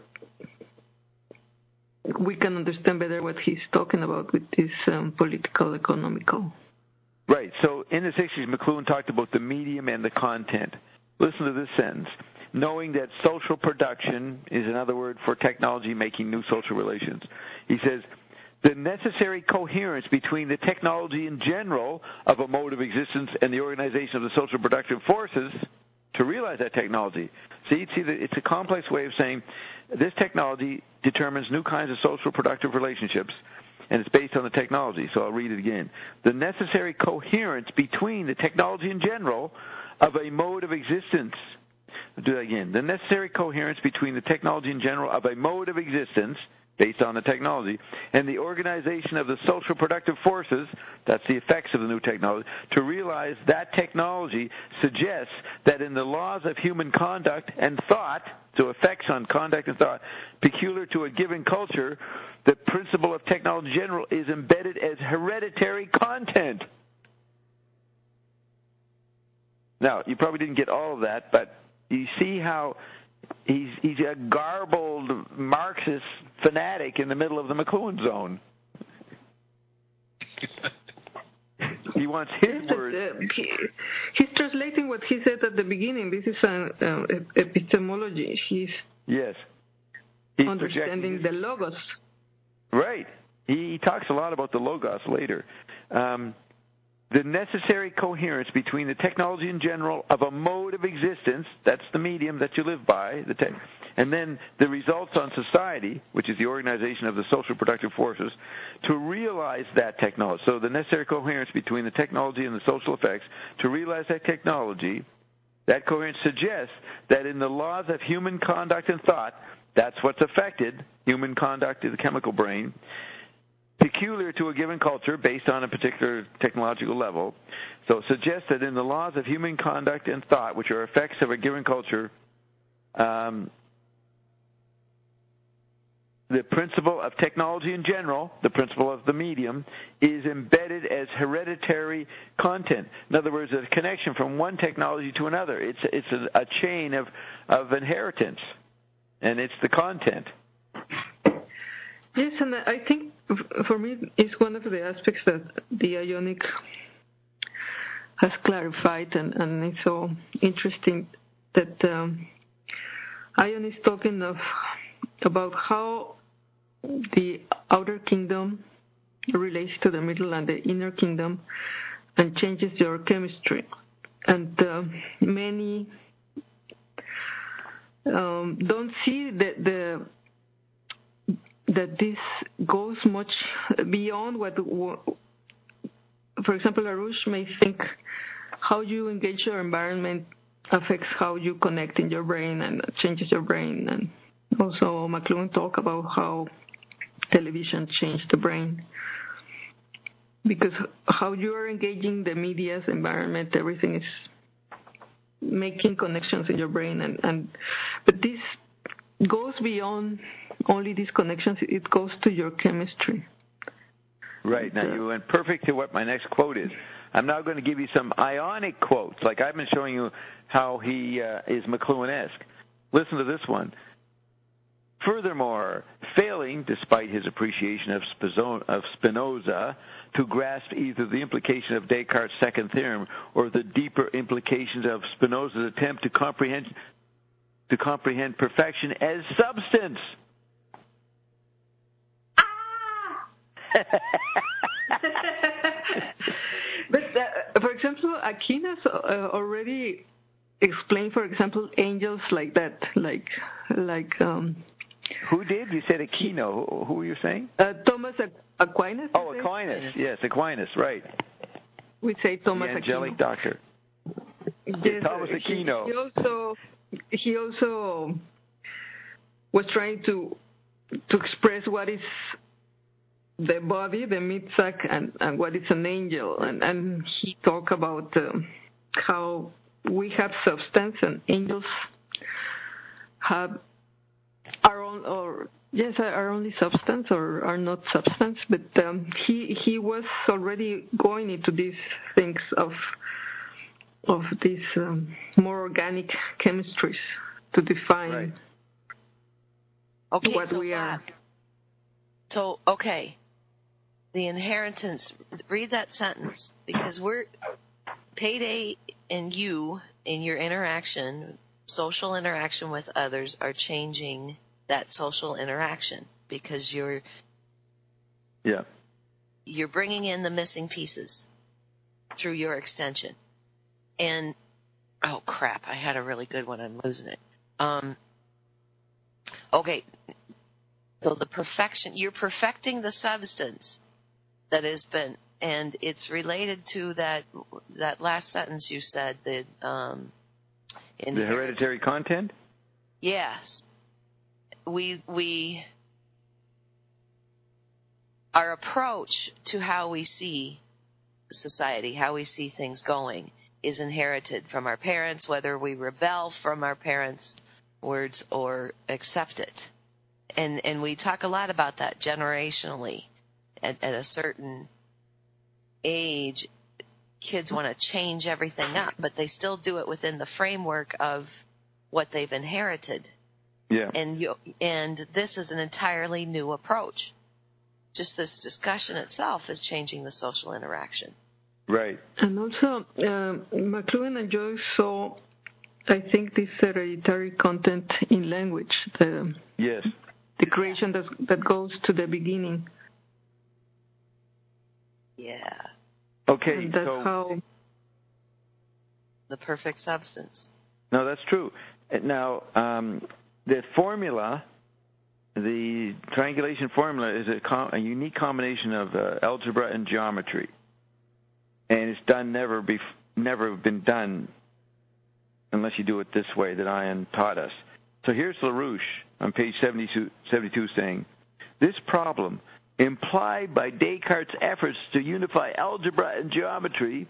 we can understand better what he's talking about with this um, political economical. Right. So in the sixties, McLuhan talked about the medium and the content. Listen to this sentence. Knowing that social production is another word for technology making new social relations. He says, the necessary coherence between the technology in general of a mode of existence and the organization of the social productive forces to realize that technology. See, see it's a complex way of saying this technology determines new kinds of social productive relationships, and it's based on the technology. So I'll read it again. The necessary coherence between the technology in general of a mode of existence. I'll do that again. The necessary coherence between the technology in general of a mode of existence based on the technology, and the organization of the social productive forces, that's the effects of the new technology, to realize that technology suggests that in the laws of human conduct and thought, so effects on conduct and thought, peculiar to a given culture, the principle of technology in general is embedded as hereditary content. Now, you probably didn't get all of that, but you see how He's he's a garbled Marxist fanatic in the middle of the McLuhan zone. He wants his words. Uh, he, he's translating what he said at the beginning. This is an uh, epistemology. He's yes, he's understanding his, the logos. Right. He, he talks a lot about the logos later. Um, the necessary coherence between the technology in general of a mode of existence, that's the medium that you live by, the te- and then the results on society, which is the organization of the social productive forces, to realize that technology. So the necessary coherence between the technology and the social effects, to realize that technology, that coherence suggests that in the laws of human conduct and thought, that's what's affected, human conduct is the chemical brain, peculiar to a given culture based on a particular technological level. So it suggests that in the laws of human conduct and thought, which are effects of a given culture, um, the principle of technology in general, the principle of the medium, is embedded as hereditary content. In other words, a connection from one technology to another. It's it's a, a chain of, of inheritance, and it's the content. Yes, and I think for me it's one of the aspects that the Ionic has clarified, and, and it's so interesting that um, Ion is talking of about how the outer kingdom relates to the middle and the inner kingdom and changes your chemistry. And uh, many um, don't see that the that this goes much beyond what, for example, Arush may think how you engage your environment affects how you connect in your brain and changes your brain. And also McLuhan talked about how television changed the brain. Because how you are engaging the media's environment, everything is making connections in your brain. And, and but this goes beyond only these connections. It goes to your chemistry. Right. Now you went perfect to what my next quote is. I'm now going to give you some Ionic quotes, like I've been showing you how he uh, is McLuhan-esque. Listen to this one. Furthermore, failing, despite his appreciation of Spinoza, to grasp either the implication of Descartes' second theorem or the deeper implications of Spinoza's attempt to comprehend to comprehend perfection as substance. Ah! But, uh, for example, Aquinas uh, already explained, for example, angels like that, like, like. Um, Who did? You said Aquino. Who were you saying? Uh, Thomas Aquinas. Oh, Aquinas. Yes, Aquinas. Right. We say Thomas the angelic Aquino. doctor. Yes, yeah, Thomas he, Aquino. He also, he also was trying to to express what is the body, the mitzvah, and, and what is an angel. And, and he talked about um, how we have substance and angels have our own, or yes, are only substance or are not substance. But um, he he was already going into these things of of these um, more organic chemistries to define right. okay, what so we are. Bob, so okay. The inheritance, read that sentence, because we're, Payday and you, in your interaction, social interaction with others, are changing that social interaction, because you're, yeah, you're bringing in the missing pieces through your extension. And, oh crap, I had a really good one, I'm losing it. Um, okay, so the perfection, you're perfecting the substance that has been, and it's related to that that last sentence you said, the um, the hereditary content. Yes, we we our approach to how we see society, how we see things going, is inherited from our parents, whether we rebel from our parents' words or accept it, and and we talk a lot about that generationally. At, at a certain age, kids want to change everything up, but they still do it within the framework of what they've inherited. Yeah. And you, and this is an entirely new approach. Just this discussion itself is changing the social interaction. Right. And also, uh, McLuhan and Joyce saw, I think, this hereditary content in language. The, yes. The creation that that goes to the beginning. Yeah. Okay, and that's so how the perfect substance. No, that's true. Now, um, the formula, the triangulation formula, is a, com- a unique combination of uh, algebra and geometry, and it's done never bef- never been done unless you do it this way that Ion taught us. So here's LaRouche on page seventy-two, seventy-two saying, this problem, implied by Descartes' efforts to unify algebra and geometry,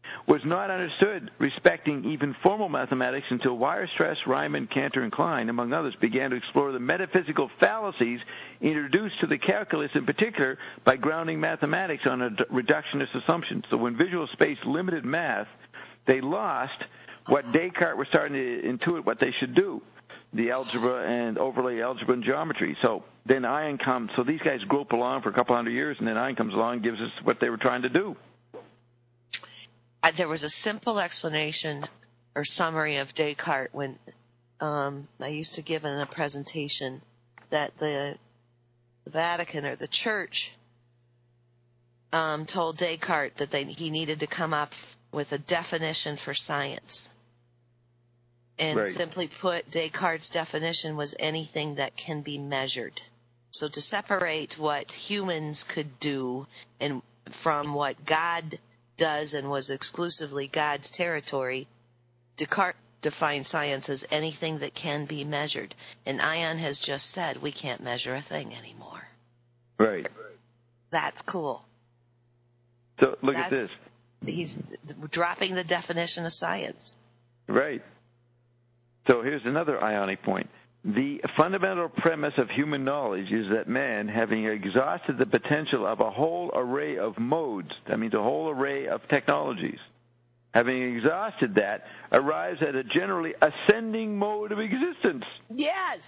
was not understood respecting even formal mathematics until Weierstrass, Riemann, Cantor, and Klein, among others, began to explore the metaphysical fallacies introduced to the calculus, in particular by grounding mathematics on a reductionist assumption. So when visual space limited math, they lost what Descartes was starting to intuit what they should do, the algebra and overlay algebra and geometry. So then Ion comes, so these guys grope along for a couple hundred years, and then Ion comes along and gives us what they were trying to do. Uh, there was a simple explanation or summary of Descartes when um, I used to give in a presentation that the Vatican or the Church um, told Descartes that they, he needed to come up with a definition for science. And right. Simply put, Descartes' definition was anything that can be measured. So to separate what humans could do and from what God does and was exclusively God's territory, Descartes defined science as anything that can be measured. And Ion has just said we can't measure a thing anymore. Right. That's cool. So look That's, at this. He's dropping the definition of science. Right. So here's another Ionic point. The fundamental premise of human knowledge is that man, having exhausted the potential of a whole array of modes, that means a whole array of technologies, having exhausted that, arrives at a generally ascending mode of existence. Yes!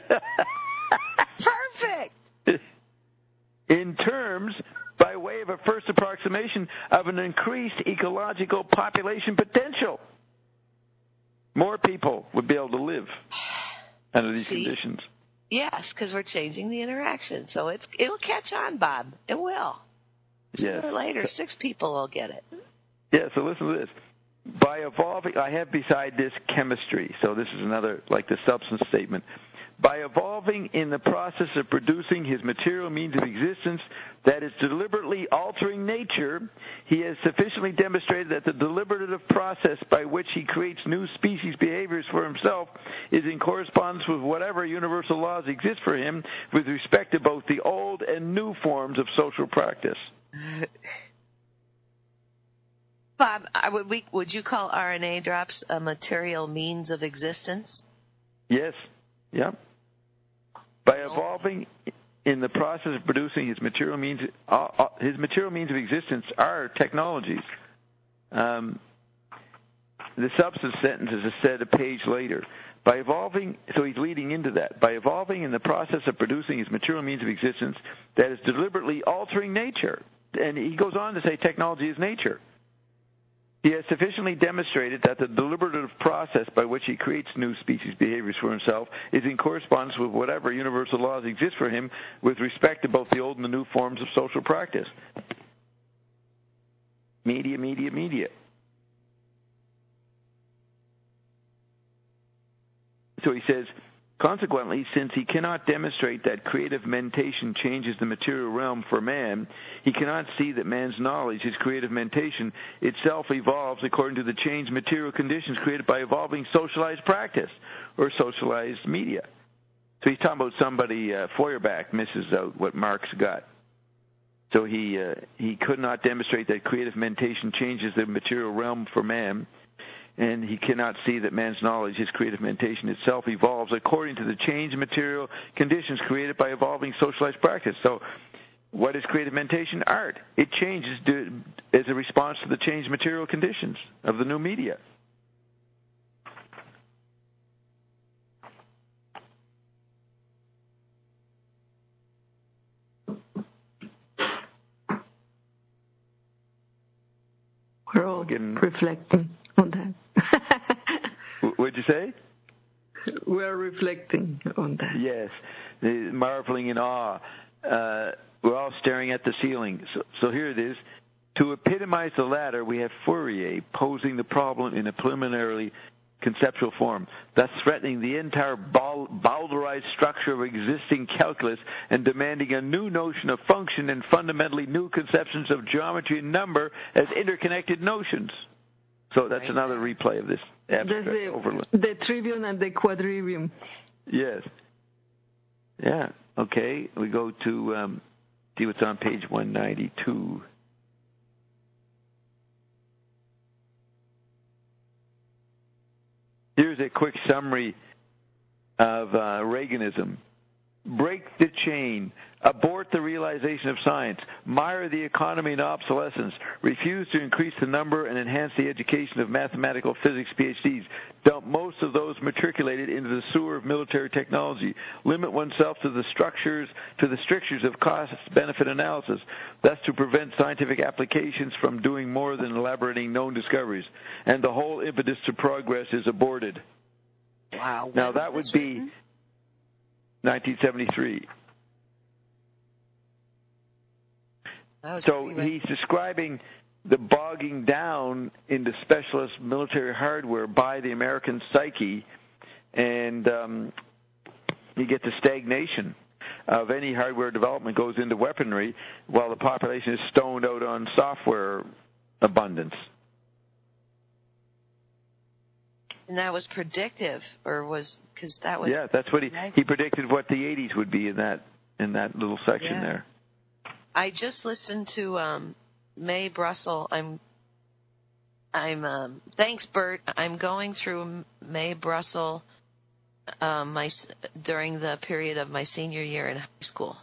Perfect! In terms, by way of a first approximation, of an increased ecological population potential. More people would be able to live under these See? conditions. Yes, because we're changing the interaction. So it's it'll catch on, Bob. It will. Sooner Yes. or later, six people will get it. Yeah, so listen to this. By evolving, I have beside this chemistry. So this is another, like the substance statement. By evolving in the process of producing his material means of existence that is deliberately altering nature, he has sufficiently demonstrated that the deliberative process by which he creates new species behaviors for himself is in correspondence with whatever universal laws exist for him with respect to both the old and new forms of social practice. Bob, would, we, would you call R N A drops a material means of existence? Yes. Yeah. By evolving in the process of producing his material means, uh, uh, his material means of existence are technologies. Um, the substance sentences are said a page later. By evolving, so he's leading into that. By evolving in the process of producing his material means of existence, that is deliberately altering nature. And he goes on to say technology is nature. He has sufficiently demonstrated that the deliberative process by which he creates new species behaviors for himself is in correspondence with whatever universal laws exist for him with respect to both the old and the new forms of social practice. Media, media, media. So he says, consequently, since he cannot demonstrate that creative mentation changes the material realm for man, he cannot see that man's knowledge, his creative mentation, itself evolves according to the changed material conditions created by evolving socialized practice or socialized media. So he's talking about somebody, uh, Feuerbach misses out what Marx got. So he uh, he could not demonstrate that creative mentation changes the material realm for man, and he cannot see that man's knowledge, his creative mentation itself, evolves according to the changed material conditions created by evolving socialized practice. So what is creative mentation? Art. It changes to, as a response to the changed material conditions of the new media. We're all Getting, reflecting on that. What'd you say? We're reflecting on that. Yes, marveling in awe. Uh, we're all staring at the ceiling. So, so here it is. To epitomize the latter, we have Fourier posing the problem in a preliminarily conceptual form, thus threatening the entire bowdlerized structure of existing calculus and demanding a new notion of function and fundamentally new conceptions of geometry and number as interconnected notions. So that's right. Another replay of this abstract the, overload. The trivium and the quadrivium. Yes. Yeah. Okay. We go to um, see what's on page one ninety-two. Here's a quick summary of uh, Reaganism. Break the chain. Abort the realization of science. Mire the economy in obsolescence. Refuse to increase the number and enhance the education of mathematical physics P H Ds. Dump most of those matriculated into the sewer of military technology. Limit oneself to the structures, to the strictures of cost-benefit analysis, thus to prevent scientific applications from doing more than elaborating known discoveries. And the whole impetus to progress is aborted. Wow. Now that would be written? nineteen seventy-three. So he's describing the bogging down into specialist military hardware by the American psyche, and um, you get the stagnation of any hardware development goes into weaponry while the population is stoned out on software abundance. And that was predictive, or was because that was yeah, that's what he he predicted what the eighties would be in that in that little section yeah. there. I just listened to um, Mae Brussell. I'm I'm um, thanks, Bert. I'm going through Mae Brussell um, my during the period of my senior year in high school.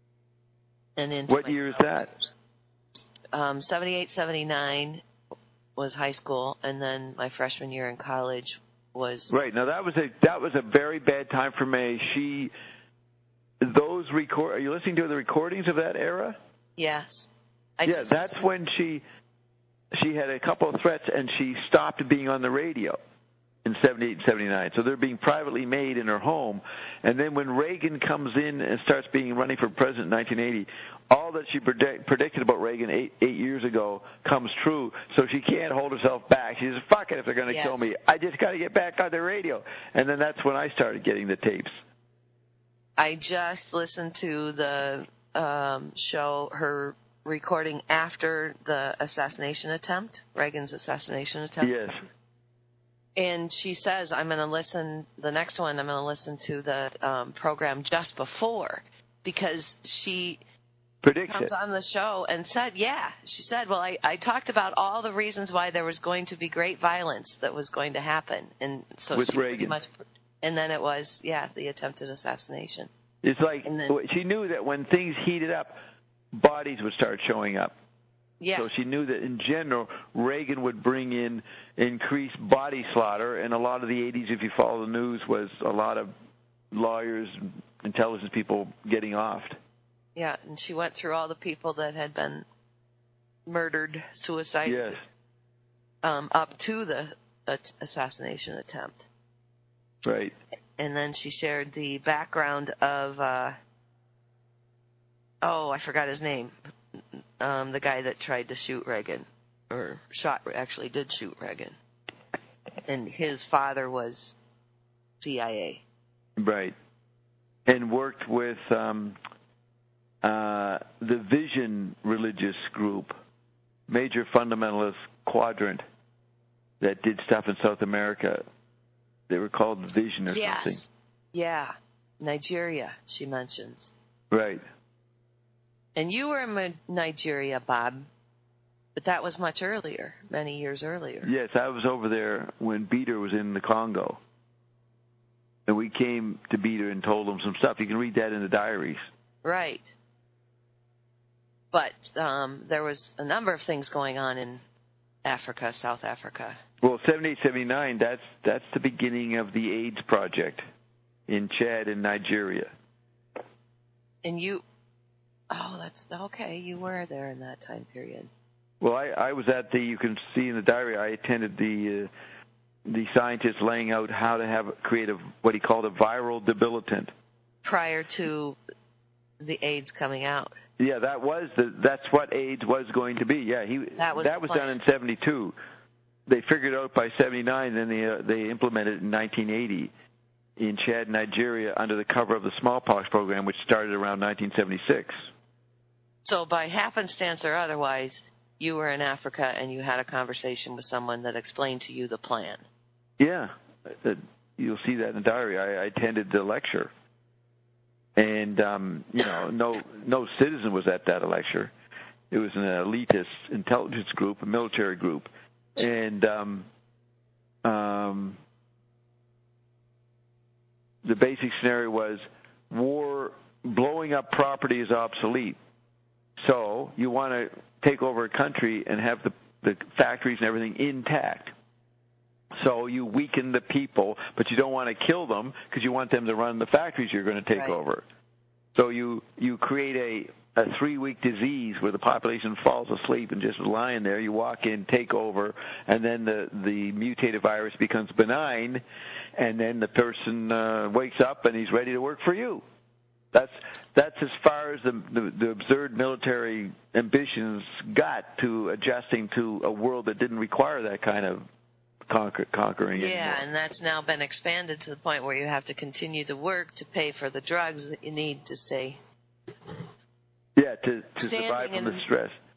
And into what year is that? Um, seventy-eight, seventy-nine was high school, and then my freshman year in college was right. Now that was a that was a very bad time for Mae. She those record. Are you listening to the recordings of that era? Yes. I yeah, that's listened. when she she had a couple of threats, and she stopped being on the radio in seventy-eight and seventy-nine. So they're being privately made in her home. And then when Reagan comes in and starts being running for president in nineteen eighty, all that she predict, predicted about Reagan eight, eight years ago comes true. So she can't hold herself back. She says, fuck it if they're going to yes. kill me. I just got to get back on the radio. And then that's when I started getting the tapes. I just listened to the um, show, her recording after the assassination attempt, Reagan's assassination attempt. Yes. And she says, I'm going to listen, the next one, I'm going to listen to the um, program just before, because she Predicts comes it. on the show and said, yeah, she said, well, I, I talked about all the reasons why there was going to be great violence that was going to happen. And so With she Reagan. pretty much, and then it was, yeah, the attempted assassination. It's like then, she knew that when things heated up, bodies would start showing up. Yeah. So she knew that in general, Reagan would bring in increased body slaughter, and a lot of the eighties, if you follow the news, was a lot of lawyers, intelligence people getting offed. Yeah, and she went through all the people that had been murdered, suicided, yes. um, up to the assassination attempt. Right. And then she shared the background of, uh, oh, I forgot his name. Um, the guy that tried to shoot Reagan, or shot, actually did shoot Reagan. And his father was C I A. Right. And worked with um, uh, the Vision religious group, major fundamentalist quadrant that did stuff in South America. They were called Vision or yes. something. Yeah. Nigeria, she mentions. Right. And you were in Nigeria, Bob, but that was much earlier, many years earlier. Yes, I was over there when Beater was in the Congo. And we came to Beater and told him some stuff. You can read that in the diaries. Right. But um, there was a number of things going on in Africa, South Africa. Well, seventy-eight, seventy-nine, that's, that's the beginning of the AIDS project in Chad and Nigeria. And you... Oh, that's okay. You were there in that time period. Well, I, I was at the. You can see in the diary. I attended the uh, the scientists laying out how to have create a what he called a viral debilitant. Prior to the AIDS coming out. Yeah, that was the. That's what AIDS was going to be. Yeah, he. That was, that was done in seventy-two. They figured it out by seventy-nine. Then they uh, they implemented it in nineteen eighty in Chad, Nigeria, under the cover of the smallpox program, which started around nineteen seventy-six. So by happenstance or otherwise, you were in Africa and you had a conversation with someone that explained to you the plan. Yeah, you'll see that in the diary. I, I attended the lecture, and um, you know, no no citizen was at that lecture. It was an elitist intelligence group, a military group, and um, um, the basic scenario was war, blowing up property is obsolete. So you want to take over a country and have the, the factories and everything intact. So you weaken the people, but you don't want to kill them because you want them to run the factories you're going to take right. over. So you, you create a, a three-week disease where the population falls asleep and just lying there. You walk in, take over, and then the, the mutated virus becomes benign, and then the person uh, wakes up and he's ready to work for you. That's that's as far as the, the the absurd military ambitions got to adjusting to a world that didn't require that kind of conquer, conquering yeah, anymore. And that's now been expanded to the point where you have to continue to work to pay for the drugs that you need to stay. Yeah, to, to survive from in, the stress.